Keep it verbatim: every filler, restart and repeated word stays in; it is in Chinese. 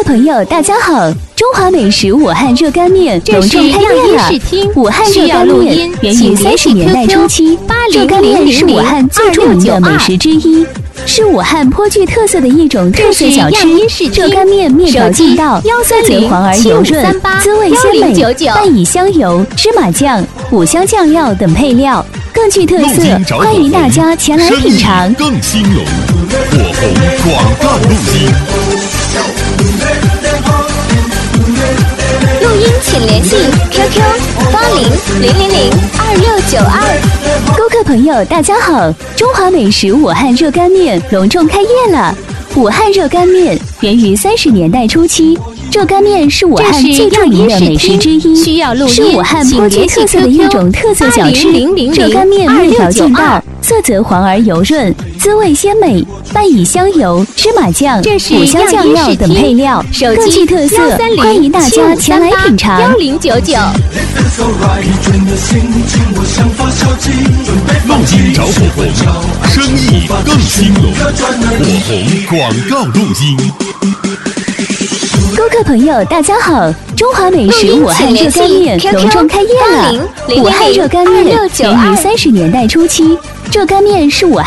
朋友，大家好！中华美食武汉热干面隆重开业了。武汉热干面源于三十年代初期，热干面是武汉最著名的美食之一，是武汉颇具特色的一种特色小吃。热干面面条劲道，色泽黄而油润，滋味鲜美，拌以香油、芝麻酱、五香酱料等配料，更具特色，欢迎大家前来品尝。 更兴隆，火红广告录音。 录音请联系 Q Q 八零零零零二六九二。 顾客朋友，大家好！中华美食武汉热干面隆重开业了。武汉热干面源于三十年代初期，热干面是武汉最著名的美食之一，是武汉颇具特色的一种特色小吃。热干面面条劲道，色泽黄而油润，滋味鲜美，拌以香油、芝麻酱、五香酱料等配料，更具特色，欢迎大家前来品尝。 幺零九九。 录音找火红，生意更兴隆，火红广告录音。 顾客朋友，大家好！中华美食武汉热干面隆重开业了。武汉热干面源于三十年代初期，热干面是武汉